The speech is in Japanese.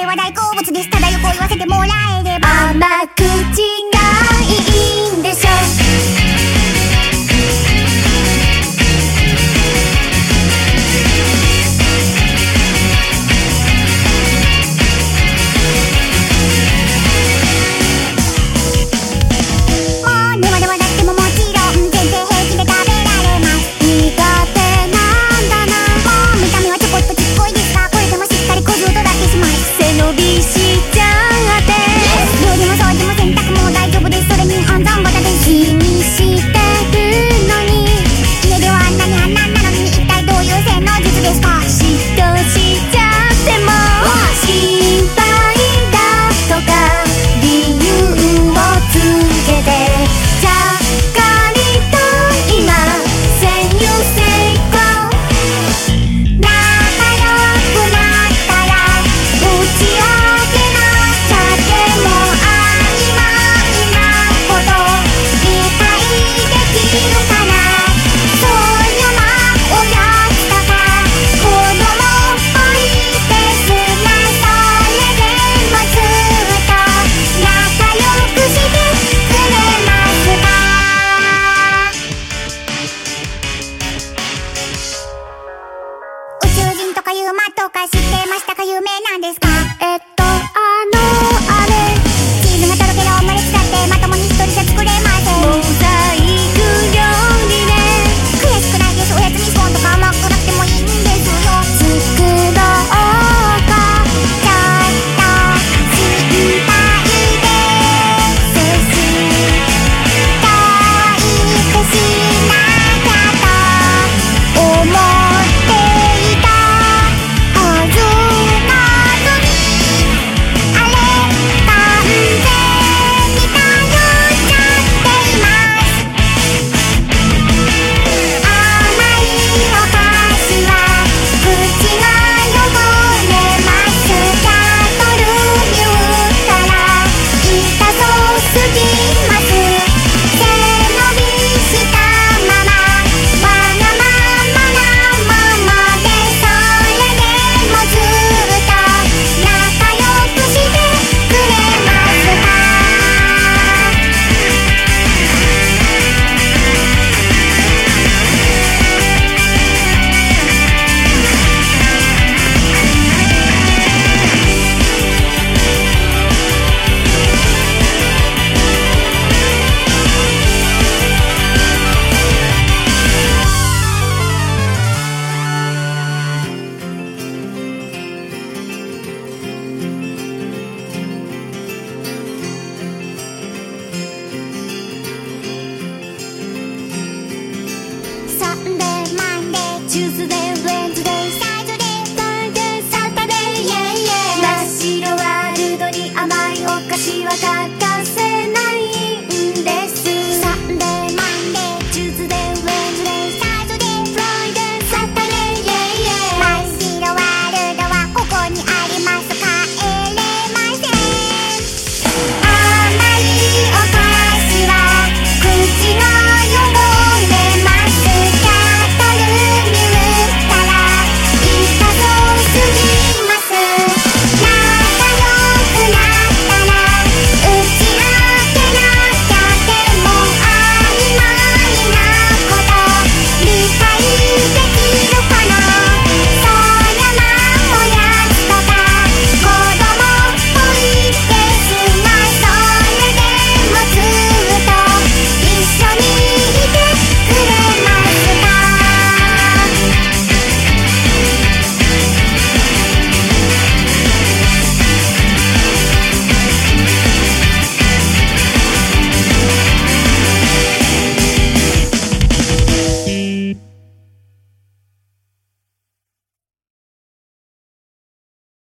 は大好物です。ただ横を言わせてもらえれば甘口がいいんでしょ。 とか知ってましたか？有名なんですか？ あれチーズがとろけるオムレツだってまともに一人じゃ作れません。 モザイク料理ね。 悔しくないです。おやつにスコーンとか甘くなくてもいいんですよ。 作ろうか。 ちょっと心配です教育しなきゃと思っていたはずなのに、あれ完全に頼っちゃっています。甘いお菓子は口が汚れます。キャトル言ったら痛そうすぎます。背伸びしたままわがままなままで、それでもずっと仲良くしてくれますか？サンデーマンデーチューズデー